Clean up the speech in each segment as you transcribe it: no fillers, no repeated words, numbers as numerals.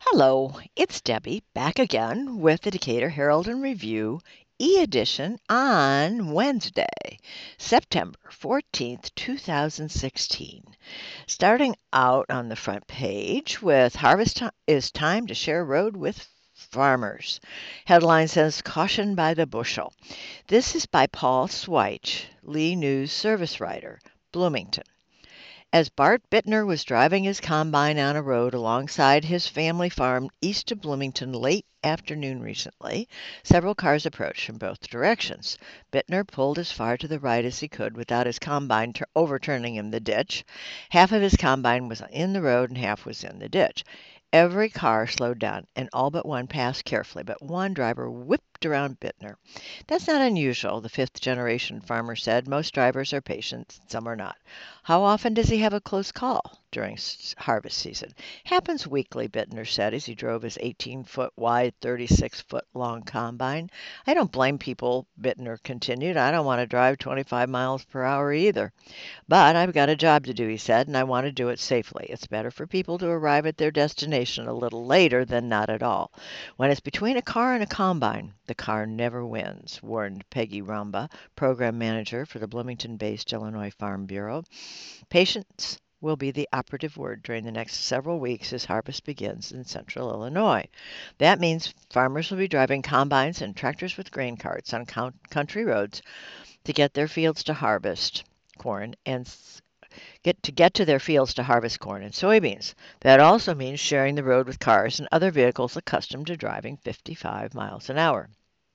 Hello, it's Debbie back again with the Decatur Herald and Review e-edition on Wednesday, September 14th, 2016. Starting out on the front page with Harvest is time to share road with farmers. Headline says Caution by the Bushel. This is by Paul Sweich, Lee News service writer, Bloomington. As Bart Bittner was driving his combine on a road alongside his family farm east of Bloomington late afternoon recently, several cars approached from both directions. Bittner pulled as far to the right as he could without his combine overturning in the ditch. Half of his combine was in the road and half was in the ditch. Every car slowed down, and all but one passed carefully, but one driver whipped around Bittner. That's not unusual, the fifth-generation farmer said. Most drivers are patient, some are not. How often does he have a close call during harvest season? Happens weekly, Bittner said as he drove his 18-foot wide, 36-foot long combine. I don't blame people, Bittner continued. I don't want to drive 25 miles per hour either. But I've got a job to do, he said, and I want to do it safely. It's better for people to arrive at their destination a little later than not at all. When it's between a car and a combine, the car never wins, warned Peggy Ramba, program manager for the Bloomington-based Illinois Farm Bureau. Patience will be the operative word during the next several weeks as harvest begins in central Illinois. That means farmers will be driving combines and tractors with grain carts on country roads to get their fields to harvest corn and get to their fields to harvest corn and soybeans. That also means sharing the road with cars and other vehicles accustomed to driving 55 miles an hour.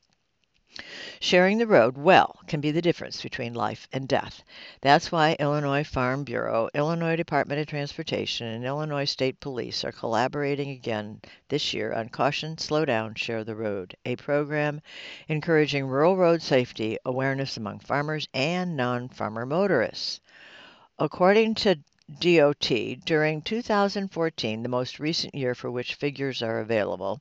Sharing the road well can be the difference between life and death. That's why Illinois Farm Bureau, Illinois Department of Transportation, and Illinois State Police are collaborating again this year on Caution, Slow Down, Share the Road, a program encouraging rural road safety awareness among farmers and non-farmer motorists. According to DOT, during 2014, the most recent year for which figures are available,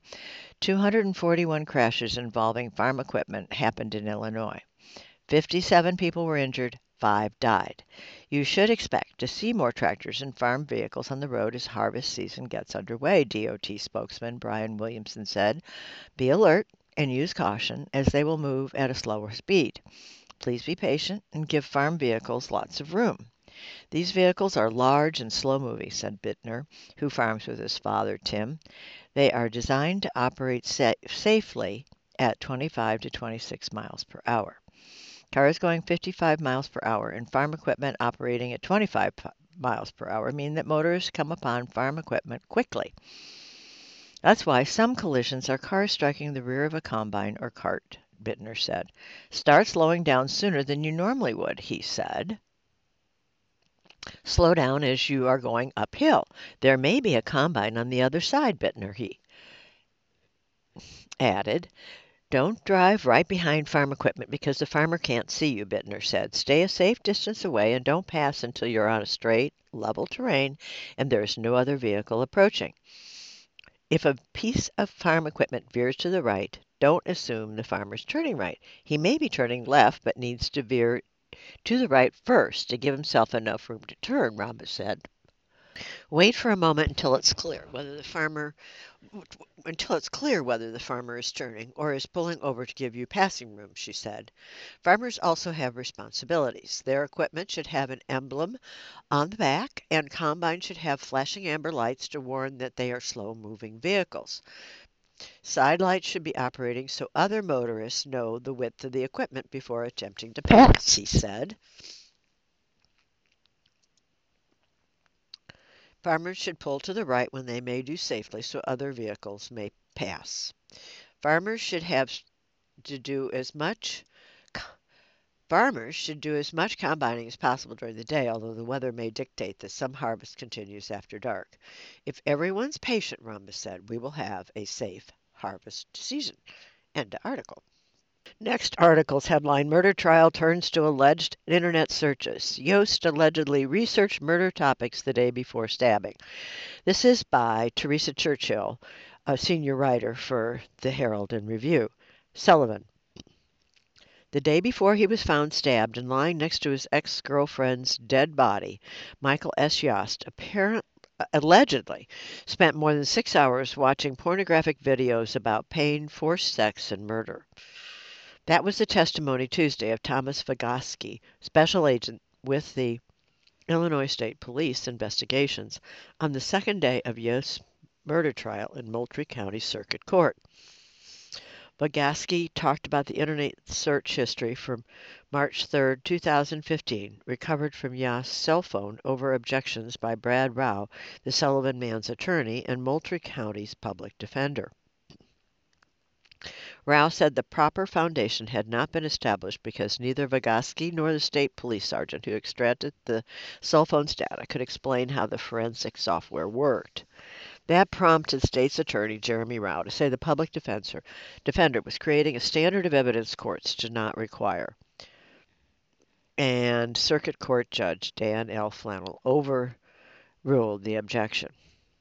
241 crashes involving farm equipment happened in Illinois. 57 people were injured, 5 died. You should expect to see more tractors and farm vehicles on the road as harvest season gets underway, DOT spokesman Brian Williamson said. Be alert and use caution as they will move at a slower speed. Please be patient and give farm vehicles lots of room. These vehicles are large and slow-moving, said Bittner, who farms with his father, Tim. They are designed to operate safely at 25 to 26 miles per hour. Cars going 55 miles per hour and farm equipment operating at 25 miles per hour mean that motorists come upon farm equipment quickly. That's why some collisions are cars striking the rear of a combine or cart, Bittner said. Start slowing down sooner than you normally would, he said. Slow down as you are going uphill. There may be a combine on the other side, Bittner, he added. Don't drive right behind farm equipment because the farmer can't see you, Bittner said. Stay a safe distance away and don't pass until you're on a straight, level terrain and there is no other vehicle approaching. If a piece of farm equipment veers to the right, don't assume the farmer's turning right. He may be turning left but needs to veer to the right first to give himself enough room to turn, Ramba said. Wait for a moment until it's clear whether the farmer is turning or is pulling over to give you passing room, she said. Farmers also have responsibilities. Their equipment should have an emblem on the back, and combines should have flashing amber lights to warn that they are slow-moving vehicles. Side lights should be operating so other motorists know the width of the equipment before attempting to pass, he said. Farmers should pull to the right when they may do safely so other vehicles may pass. Farmers should do as much combining as possible during the day, although the weather may dictate that some harvest continues after dark. If everyone's patient, Ramba said, we will have a safe harvest season. End of article. Next article's headline, Murder Trial Turns to Alleged Internet Searches. Yost allegedly researched murder topics the day before stabbing. This is by Teresa Churchill, a senior writer for the Herald and Review. Sullivan. The day before he was found stabbed and lying next to his ex-girlfriend's dead body, Michael S. Yost allegedly spent more than 6 hours watching pornographic videos about pain, forced sex, and murder. That was the testimony Tuesday of Thomas Vygotsky, special agent with the Illinois State Police investigations on the second day of Yost's murder trial in Moultrie County Circuit Court. Vygotsky talked about the internet search history from March 3, 2015, recovered from Yost's cell phone over objections by Brad Rao, the Sullivan man's attorney and Moultrie County's public defender. Rao said the proper foundation had not been established because neither Vygotsky nor the state police sergeant who extracted the cell phone's data could explain how the forensic software worked. That prompted state's attorney Jeremy Rao to say the public defender was creating a standard of evidence courts do not require. And Circuit Court Judge Dan L. Flannel overruled the objection.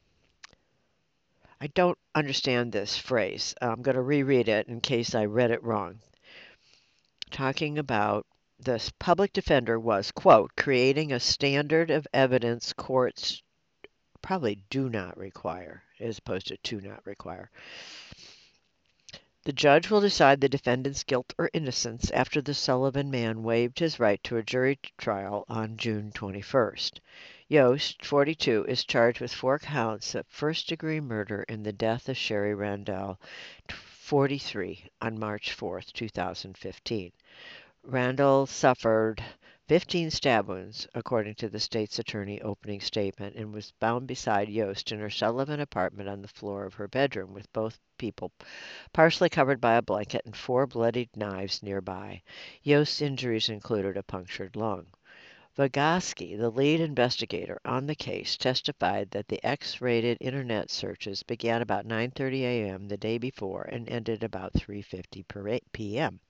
I don't understand this phrase. I'm going to reread it in case I read it wrong. Talking about this public defender was, quote, creating a standard of evidence courts probably do not require, as opposed to do not require. The judge will decide the defendant's guilt or innocence after the Sullivan man waived his right to a jury trial on June 21st. Yost, 42, is charged with 4 counts of first-degree murder in the death of Sherry Randall, 43, on March 4, 2015. Randall suffered 15 stab wounds, according to the state's attorney opening statement, and was found beside Yost in her Sullivan apartment on the floor of her bedroom, with both people partially covered by a blanket and 4 bloodied knives nearby. Yost's injuries included a punctured lung. Vygotsky, the lead investigator on the case, testified that the X-rated internet searches began about 9:30 a.m. the day before and ended about 3:50 p.m.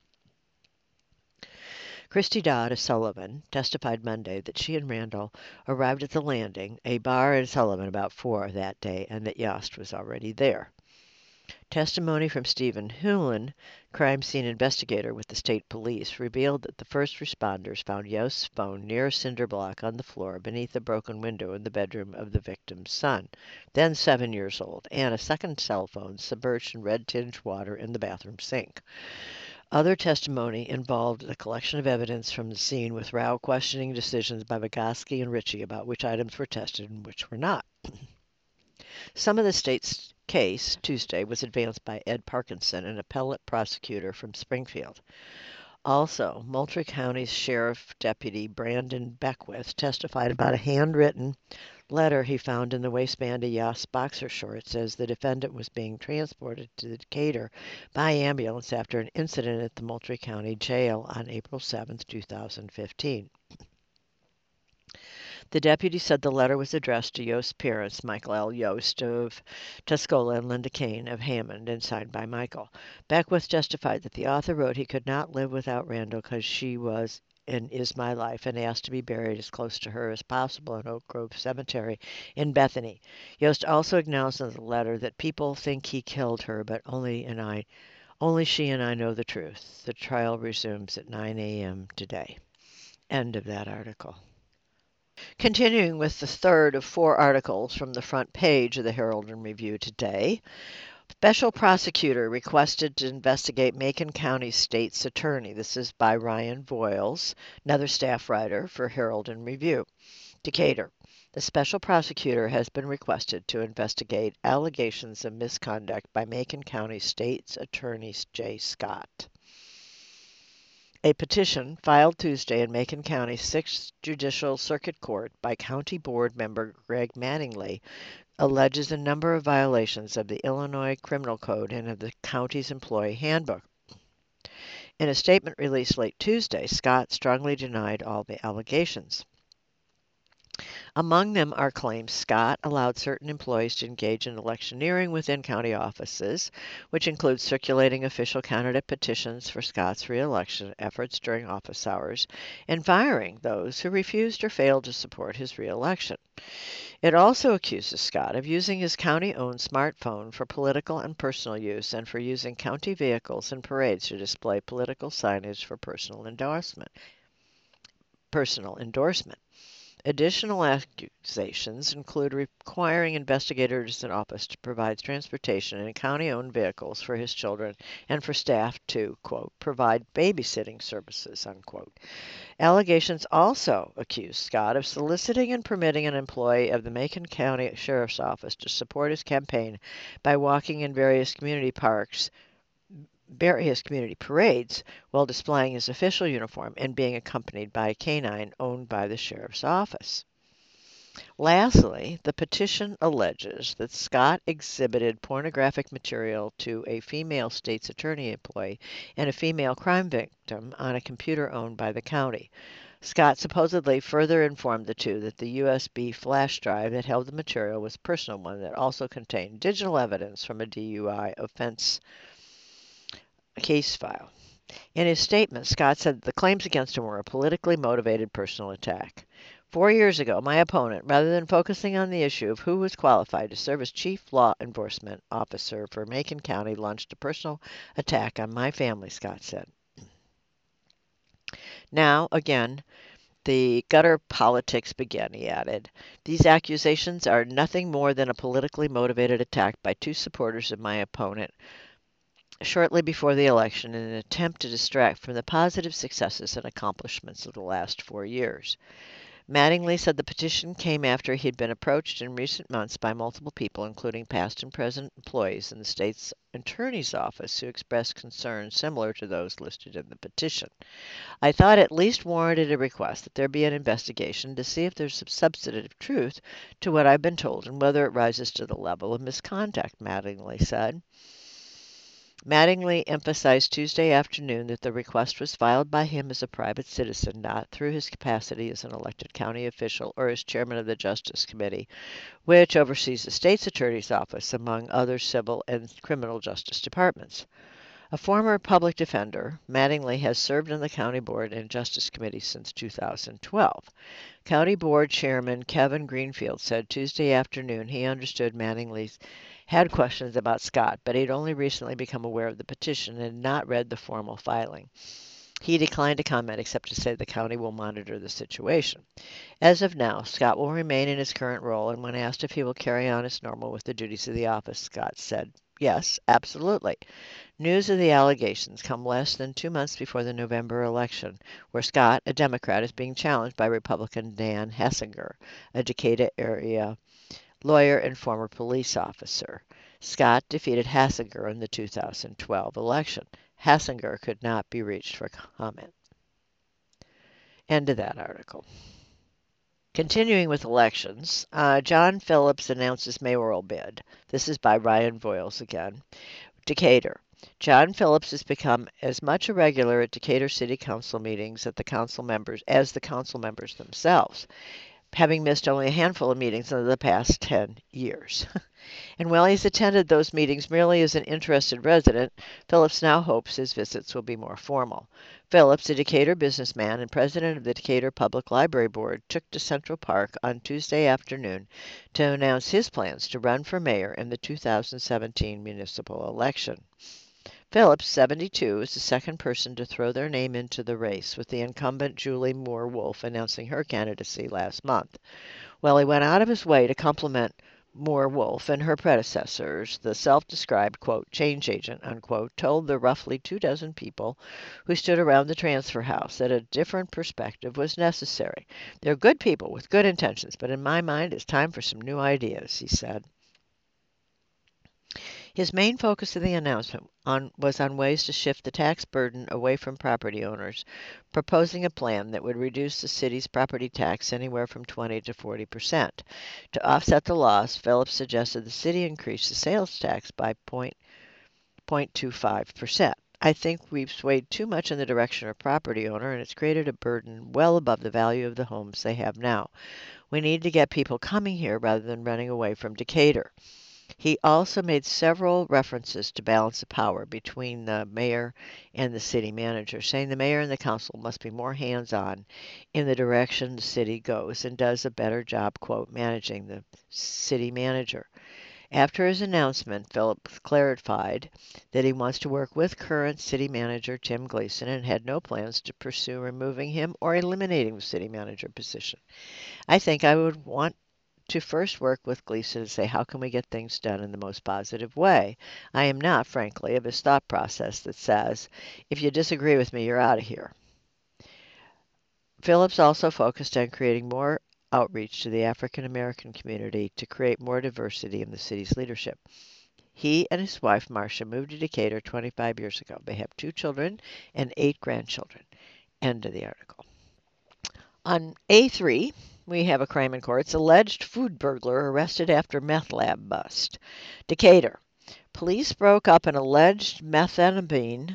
Christy Dodd of Sullivan testified Monday that she and Randall arrived at the Landing, a bar in Sullivan, about 4 that day, and that Yost was already there. Testimony from Stephen Hewlin, crime scene investigator with the state police, revealed that the first responders found Yost's phone near a cinder block on the floor beneath a broken window in the bedroom of the victim's son, then 7 years old, and a second cell phone submerged in red-tinged water in the bathroom sink. Other testimony involved the collection of evidence from the scene, with Rao questioning decisions by Vygotsky and Ritchie about which items were tested and which were not. Some of the state's case Tuesday was advanced by Ed Parkinson, an appellate prosecutor from Springfield. Also, Moultrie County's Sheriff Deputy Brandon Beckwith testified about a handwritten letter he found in the waistband of Yost's boxer shorts as the defendant was being transported to Decatur by ambulance after an incident at the Moultrie County Jail on April 7, 2015. The deputy said the letter was addressed to Yost's parents, Michael L. Yost of Tuscola and Linda Kane of Hammond, and signed by Michael. Beckwith testified that the author wrote he could not live without Randall because she was and is my life, and asked to be buried as close to her as possible in Oak Grove Cemetery in Bethany. Yost also acknowledged in the letter that people think he killed her, but only she and I know the truth. The trial resumes at 9 a.m. today. End of that article. Continuing with the third of 4 articles from the front page of the Herald and Review today, special prosecutor requested to investigate Macon County State's attorney. This is by Ryan Voiles, another staff writer for Herald and Review. Decatur. The special prosecutor has been requested to investigate allegations of misconduct by Macon County State's Attorney Jay Scott. A petition filed Tuesday in Macon County 6th Judicial Circuit Court by County Board member Greg Mattingly alleges a number of violations of the Illinois Criminal Code and of the county's employee handbook. In a statement released late Tuesday, Scott strongly denied all the allegations. Among them are claims Scott allowed certain employees to engage in electioneering within county offices, which includes circulating official candidate petitions for Scott's re-election efforts during office hours, and firing those who refused or failed to support his re-election. It also accuses Scott of using his county-owned smartphone for political and personal use, and for using county vehicles and parades to display political signage for personal endorsement. Additional accusations include requiring investigators in office to provide transportation in county-owned vehicles for his children and for staff to, quote, provide babysitting services, unquote. Allegations also accuse Scott of soliciting and permitting an employee of the Macon County Sheriff's Office to support his campaign by walking in various community parades while displaying his official uniform and being accompanied by a canine owned by the sheriff's office. Lastly, the petition alleges that Scott exhibited pornographic material to a female state's attorney employee and a female crime victim on a computer owned by the county. Scott supposedly further informed the two that the USB flash drive that held the material was a personal one that also contained digital evidence from a DUI offense case file. In his statement, Scott said the claims against him were a politically motivated personal attack. 4 years ago, my opponent, rather than focusing on the issue of who was qualified to serve as chief law enforcement officer for Macon County, launched a personal attack on my family, Scott said. Now, again, the gutter politics begin, he added. These accusations are nothing more than a politically motivated attack by two supporters of my opponent shortly before the election in an attempt to distract from the positive successes and accomplishments of the last 4 years. Mattingly said the petition came after he had been approached in recent months by multiple people, including past and present employees in the state's attorney's office, who expressed concerns similar to those listed in the petition. I thought at least warranted a request that there be an investigation to see if there's some substantive truth to what I've been told and whether it rises to the level of misconduct, Mattingly said. Mattingly emphasized Tuesday afternoon that the request was filed by him as a private citizen, not through his capacity as an elected county official or as chairman of the Justice Committee, which oversees the state's attorney's office, among other civil and criminal justice departments. A former public defender, Mattingly has served on the County Board and Justice Committee since 2012. County Board Chairman Kevin Greenfield said Tuesday afternoon he understood Mattingly had questions about Scott, but he'd only recently become aware of the petition and had not read the formal filing. He declined to comment except to say the county will monitor the situation. As of now, Scott will remain in his current role, and when asked if he will carry on as normal with the duties of the office, Scott said, "Yes, absolutely." News of the allegations come less than 2 months before the November election, where Scott, a Democrat, is being challenged by Republican Dan Hassinger, a Decatur area lawyer and former police officer. Scott defeated Hassinger in the 2012 election. Hassinger could not be reached for comment. End of that article. Continuing with elections, John Phillips announces mayoral bid. This is by Ryan Voiles again. Decatur. John Phillips has become as much a regular at Decatur City Council meetings as the council members themselves, having missed only a handful of meetings in the past 10 years. And while he's attended those meetings merely as an interested resident, Phillips now hopes his visits will be more formal. Phillips, a Decatur businessman and president of the Decatur Public Library Board, took to Central Park on Tuesday afternoon to announce his plans to run for mayor in the 2017 municipal election. Phillips, 72, is the second person to throw their name into the race, with the incumbent Julie Moore Wolfe announcing her candidacy last month. While he went out of his way to compliment Moore Wolfe and her predecessors, the self-described, quote, change agent, unquote, told the roughly 24 people who stood around the transfer house that a different perspective was necessary. They're good people with good intentions, but in my mind it's time for some new ideas, he said. His main focus of the announcement was on ways to shift the tax burden away from property owners, proposing a plan that would reduce the city's property tax anywhere from 20 to 40%. To offset the loss, Phillips suggested the city increase the sales tax by 0.25%. I think we've swayed too much in the direction of property owner, and it's created a burden well above the value of the homes they have now. We need to get people coming here rather than running away from Decatur. He also made several references to balance of power between the mayor and the city manager, saying the mayor and the council must be more hands-on in the direction the city goes and does a better job, quote, managing the city manager. After his announcement, Phillips clarified that he wants to work with current city manager Tim Gleason and had no plans to pursue removing him or eliminating the city manager position. I think I would want to first work with Gleason and say, how can we get things done in the most positive way? I am not, frankly, of his thought process that says, if you disagree with me, you're out of here. Phillips also focused on creating more outreach to the African American community to create more diversity in the city's leadership. He and his wife, Marcia, moved to Decatur 25 years ago. They have 2 children and 8 grandchildren. End of the article. On A3, we have a crime in courts. Alleged food burglar arrested after meth lab bust. Decatur. Police broke up an alleged methamphetamine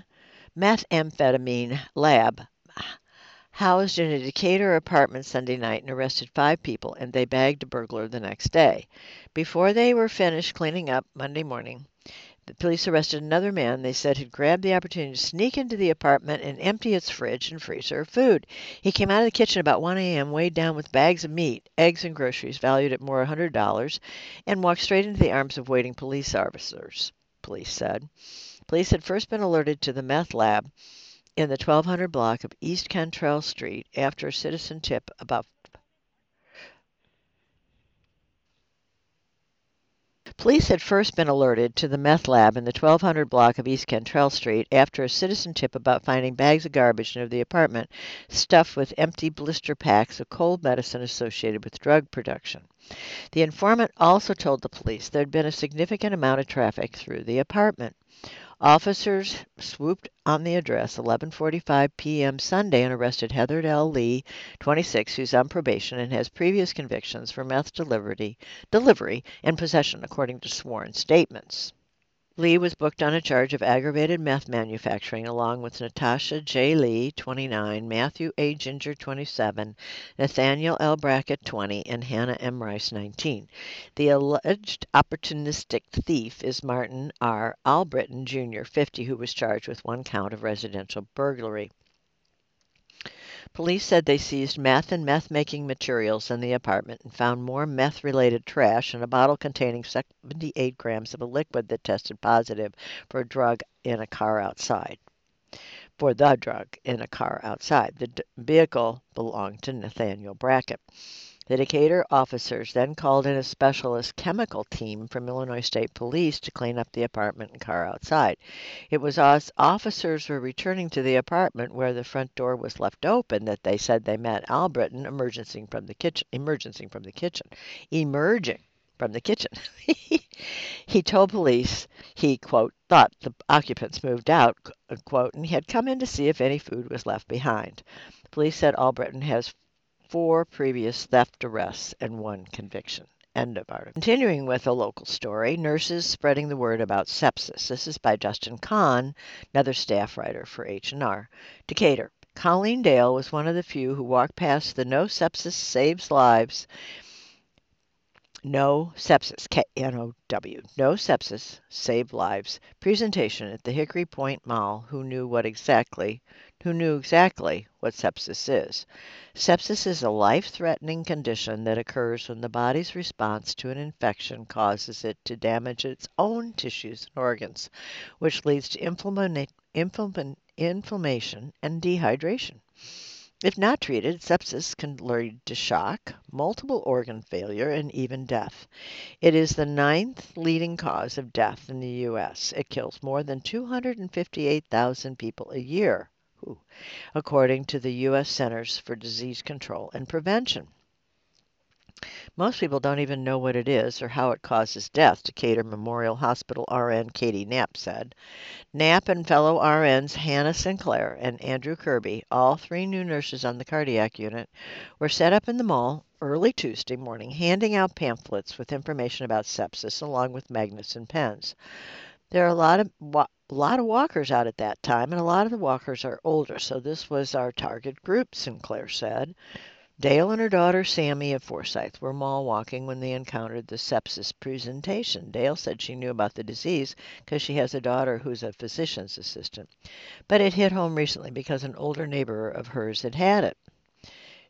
lab housed in a Decatur apartment Sunday night and arrested 5 people, and they bagged a burglar the next day. Before they were finished cleaning up Monday morning, the police arrested another man they said had grabbed the opportunity to sneak into the apartment and empty its fridge and freezer of food. He came out of the kitchen about 1 a.m., weighed down with bags of meat, eggs, and groceries valued at more than $100, and walked straight into the arms of waiting police officers, police said. Police had first been alerted to the meth lab in the 1200 block of East Cantrell Street after a citizen tip about Police had first been alerted to the meth lab in the 1200 block of East Cantrell Street after a citizen tip about finding bags of garbage near the apartment stuffed with empty blister packs of cold medicine associated with drug production. The informant also told the police there had been a significant amount of traffic through the apartment. Officers swooped on the address 11:45 p.m. Sunday and arrested Heather L. Lee, 26, who's on probation and has previous convictions for meth delivery and possession, according to sworn statements. Lee was booked on a charge of aggravated meth manufacturing along with Natasha J. Lee, 29, Matthew A. Ginger, 27, Nathaniel L. Brackett, 20, and Hannah M. Rice, 19. The alleged opportunistic thief is Martin R. Albritton, Jr., 50, who was charged with 1 count of residential burglary. Police said they seized meth and meth-making materials in the apartment and found more meth-related trash and a bottle containing 78 grams of a liquid that tested positive for a drug in a car outside. The vehicle belonged to Nathaniel Brackett. The Decatur officers then called in a specialist chemical team from Illinois State Police to clean up the apartment and car outside. It was as officers were returning to the apartment where the front door was left open that they said they met Albritton emerging from the kitchen. He told police he, quote, thought the occupants moved out, quote, and he had come in to see if any food was left behind. Police said Albritton has 4 previous theft arrests and 1 conviction. End of article. Continuing with a local story, nurses spreading the word about sepsis. This is by Justin Kahn, another staff writer for H&R. Decatur. Colleen Dale was one of the few who walked past the No Sepsis Saves Lives No Sepsis, K-N-O-W, No Sepsis Save Lives presentation at the Hickory Point Mall who knew exactly what sepsis is. Sepsis is a life-threatening condition that occurs when the body's response to an infection causes it to damage its own tissues and organs, which leads to inflammation and dehydration. If not treated, sepsis can lead to shock, multiple organ failure, and even death. It is the 9th leading cause of death in the U.S. It kills more than 258,000 people a year, according to the U.S. Centers for Disease Control and Prevention. Most people don't even know what it is or how it causes death, Decatur Memorial Hospital RN Katie Knapp said. Knapp and fellow RNs Hannah Sinclair and Andrew Kirby, all 3 new nurses on the cardiac unit, were set up in the mall early Tuesday morning handing out pamphlets with information about sepsis along with magnets and pens. There are a lot of walkers out at that time, and a lot of the walkers are older, so this was our target group, Sinclair said. Dale and her daughter Sammy of Forsyth were mall walking when they encountered the sepsis presentation. Dale said she knew about the disease because she has a daughter who's a physician's assistant, but it hit home recently because an older neighbor of hers had it.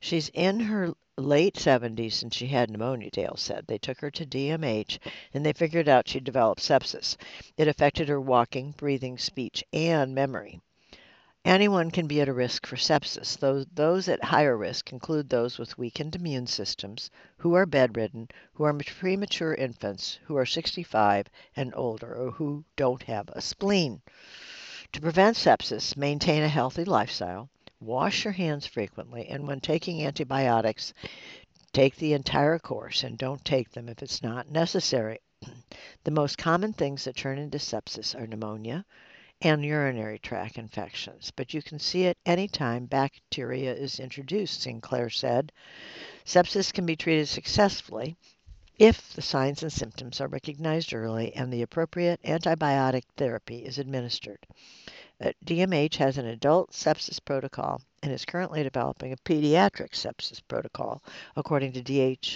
She's in her late 70s and she had pneumonia, Dale said. They took her to DMH and they figured out she'd developed sepsis. It affected her walking, breathing, speech, and memory. Anyone can be at a risk for sepsis. Those at higher risk include those with weakened immune systems, who are bedridden, who are premature infants, who are 65 and older, or who don't have a spleen. To prevent sepsis, maintain a healthy lifestyle, wash your hands frequently, and when taking antibiotics, take the entire course and don't take them if it's not necessary. The most common things that turn into sepsis are pneumonia and urinary tract infections, but you can see it any time bacteria is introduced, Sinclair said. Sepsis can be treated successfully if the signs and symptoms are recognized early and the appropriate antibiotic therapy is administered. DMH has an adult sepsis protocol and is currently developing a pediatric sepsis protocol, according to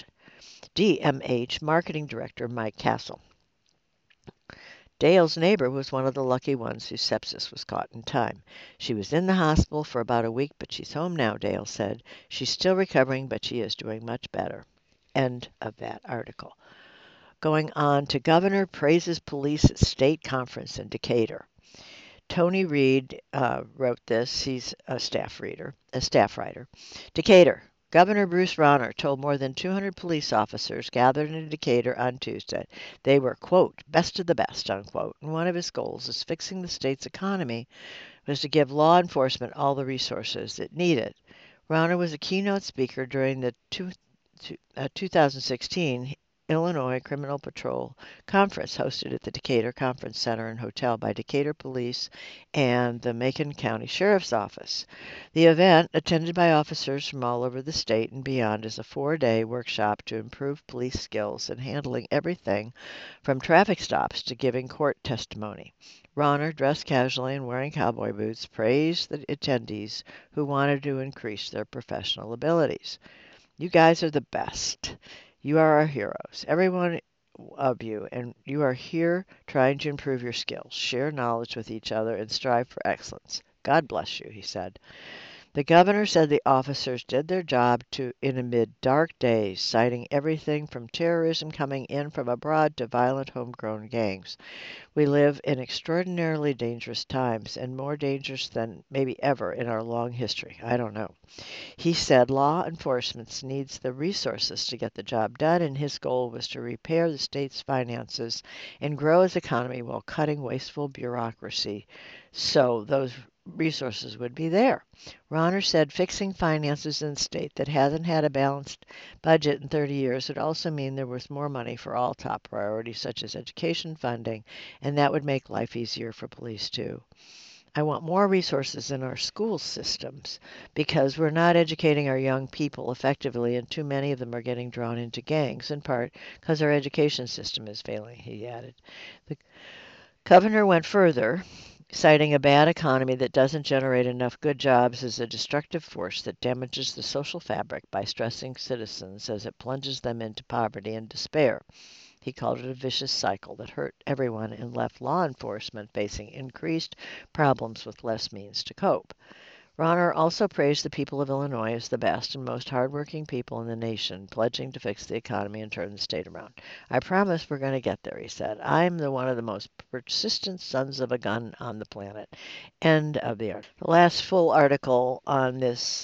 DMH Marketing Director Mike Castle. Dale's neighbor was one of the lucky ones whose sepsis was caught in time. She was in the hospital for about a week, but she's home now, Dale said. She's still recovering, but she is doing much better. End of that article. Going on to Governor praises police at state conference in Decatur. Tony Reed wrote this. He's a staff writer. Decatur. Governor Bruce Rauner told more than 200 police officers gathered in Decatur on Tuesday they were, quote, best of the best, unquote, and one of his goals is fixing the state's economy was to give law enforcement all the resources it needed. Rauner was a keynote speaker during the 2016 Illinois Criminal Patrol Conference hosted at the Decatur Conference Center and Hotel by Decatur Police and the Macon County Sheriff's Office. The event, attended by officers from all over the state and beyond, is a 4-day workshop to improve police skills in handling everything from traffic stops to giving court testimony. Rauner, dressed casually and wearing cowboy boots, praised the attendees who wanted to increase their professional abilities. You guys are the best. You are our heroes, every one of you, and you are here trying to improve your skills, share knowledge with each other, and strive for excellence. God bless you, he said. The governor said the officers did their job amid dark days, citing everything from terrorism coming in from abroad to violent homegrown gangs. We live in extraordinarily dangerous times, and more dangerous than maybe ever in our long history. I don't know. He said law enforcement needs the resources to get the job done, and his goal was to repair the state's finances and grow its economy while cutting wasteful bureaucracy so those resources would be there. Rauner said fixing finances in a state that hasn't had a balanced budget in 30 years would also mean there was more money for all top priorities such as education funding, and that would make life easier for police too. I want more resources in our school systems because we're not educating our young people effectively, and too many of them are getting drawn into gangs, in part because our education system is failing, he added. The governor went further, citing a bad economy that doesn't generate enough good jobs as a destructive force that damages the social fabric by stressing citizens as it plunges them into poverty and despair. He called it a vicious cycle that hurt everyone and left law enforcement facing increased problems with less means to cope. Rauner also praised the people of Illinois as the best and most hardworking people in the nation, pledging to fix the economy and turn the state around. I promise we're going to get there, he said. I'm one of the most persistent sons of a gun on the planet. End of the article. The last full article on this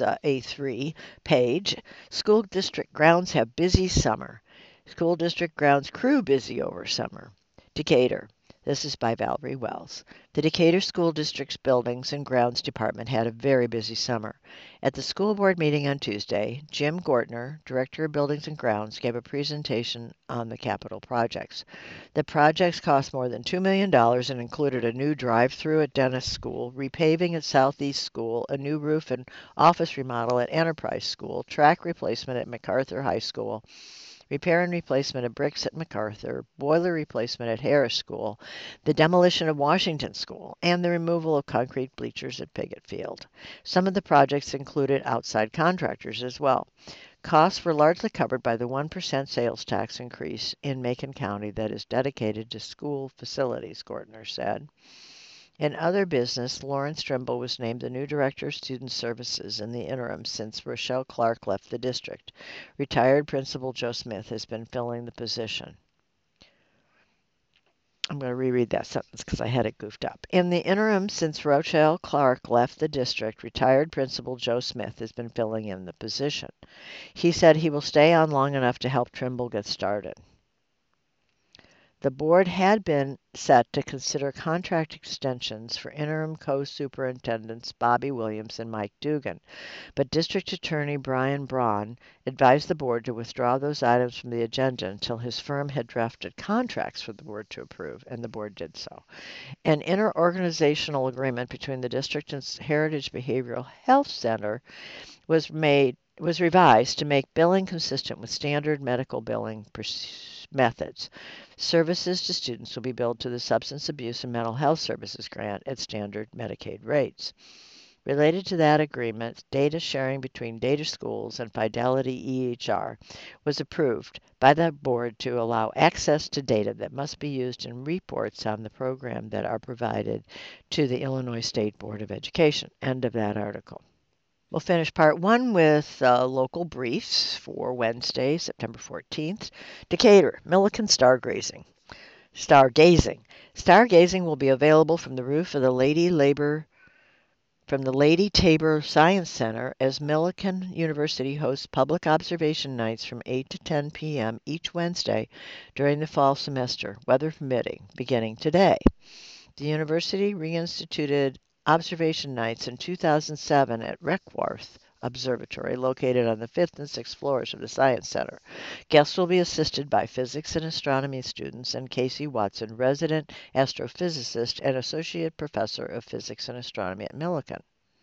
A3 page. School district grounds have busy summer. School district grounds crew busy over summer. Decatur. This is by Valerie Wells. The Decatur School District's Buildings and Grounds Department had a very busy summer. At the school board meeting on Tuesday, Jim Gortner, Director of Buildings and Grounds, gave a presentation on the capital projects. The projects cost more than $2 million and included a new drive-through at Dennis School, repaving at Southeast School, a new roof and office remodel at Enterprise School, track replacement at MacArthur High School, repair and replacement of bricks at MacArthur, boiler replacement at Harris School, the demolition of Washington School, and the removal of concrete bleachers at Piggott Field. Some of the projects included outside contractors as well. Costs were largely covered by the 1% sales tax increase in Macon County that is dedicated to school facilities, Gortner said. In other business, Lawrence Trimble was named the new Director of Student Services in the interim since Rochelle Clark left the district. Retired Principal Joe Smith has been filling the position. I'm going to reread that sentence because I had it goofed up. In the interim since Rochelle Clark left the district, retired Principal Joe Smith has been filling in the position. He said he will stay on long enough to help Trimble get started. The board had been set to consider contract extensions for interim co-superintendents Bobby Williams and Mike Dugan, but District Attorney Brian Braun advised the board to withdraw those items from the agenda until his firm had drafted contracts for the board to approve, and the board did so. An interorganizational agreement between the district and Heritage Behavioral Health Center was revised to make billing consistent with standard medical billing methods. Services to students will be billed to the Substance Abuse and Mental Health Services Grant at standard Medicaid rates. Related to that agreement, data sharing between data schools and Fidelity EHR was approved by the board to allow access to data that must be used in reports on the program that are provided to the Illinois State Board of Education. End of that article. We'll finish part one with local briefs for Wednesday, September 14th. Decatur, Milliken Stargazing. Stargazing will be available from the roof of the Lady Tabor Science Center as Milliken University hosts public observation nights from 8 to 10 p.m. each Wednesday during the fall semester, weather permitting, beginning today. The university reinstituted observation nights in 2007 at Reckworth Observatory, located on the 5th and 6th floors of the Science Center. Guests will be assisted by physics and astronomy students and Casey Watson, resident astrophysicist and associate professor of physics and astronomy at Milliken.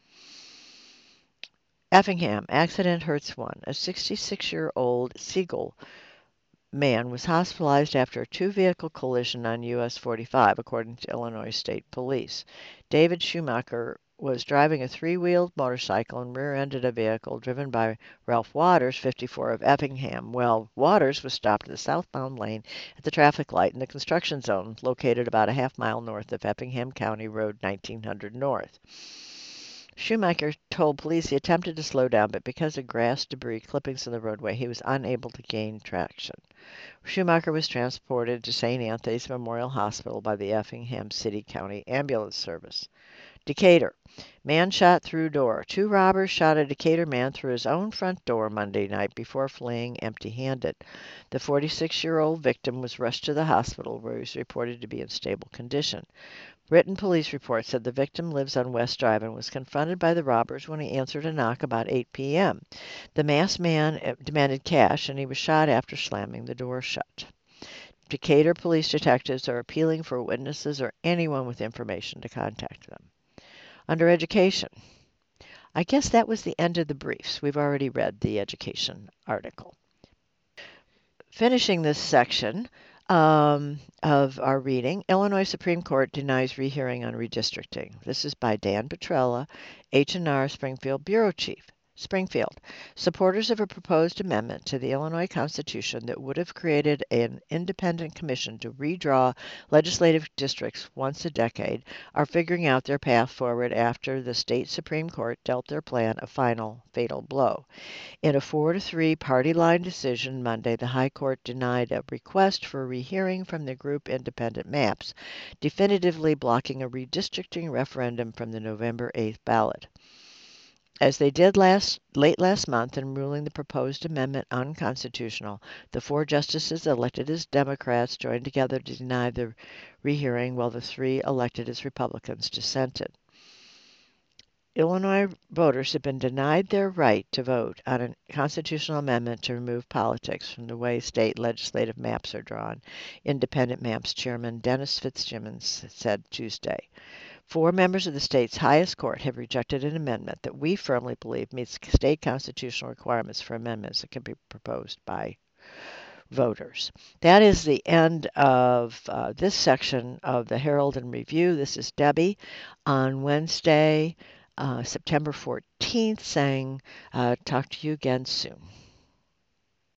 Effingham, accident hurts one. A 66-year-old Siegel man was hospitalized after a two-vehicle collision on US 45, according to Illinois State Police. David Schumacher was driving a three-wheeled motorcycle and rear-ended a vehicle driven by Ralph Waters, 54, of Effingham. Well, Waters was stopped in the southbound lane at the traffic light in the construction zone, located about a half-mile north of Effingham County Road 1900 North. Schumacher told police he attempted to slow down, but because of grass, debris, clippings in the roadway, he was unable to gain traction. Schumacher was transported to St. Anthony's Memorial Hospital by the Effingham City County Ambulance Service. Decatur. Man shot through door. Two robbers shot a Decatur man through his own front door Monday night before fleeing empty-handed. The 46-year-old victim was rushed to the hospital where he was reported to be in stable condition. Written police report said the victim lives on West Drive and was confronted by the robbers when he answered a knock about 8 p.m. The masked man demanded cash, and he was shot after slamming the door shut. Decatur police detectives are appealing for witnesses or anyone with information to contact them. Under education, I guess that was the end of the briefs. We've already read the education article. Finishing this section of our reading, Illinois Supreme Court denies rehearing on redistricting. This is by Dan Petrella, H&R Springfield Bureau Chief. Springfield. Supporters of a proposed amendment to the Illinois Constitution that would have created an independent commission to redraw legislative districts once a decade are figuring out their path forward after the state Supreme Court dealt their plan a final fatal blow. In a 4-3 party line decision Monday, the High Court denied a request for a rehearing from the group Independent Maps, definitively blocking a redistricting referendum from the November 8th ballot. As they did late last month in ruling the proposed amendment unconstitutional, the 4 justices elected as Democrats joined together to deny the rehearing, while the 3 elected as Republicans dissented. Illinois voters have been denied their right to vote on a constitutional amendment to remove politics from the way state legislative maps are drawn, Independent Maps Chairman Dennis Fitzsimmons said Tuesday. 4 members of the state's highest court have rejected an amendment that we firmly believe meets state constitutional requirements for amendments that can be proposed by voters. That is the end of this section of the Herald and Review. This is Debbie on Wednesday, September 14th, saying talk to you again soon.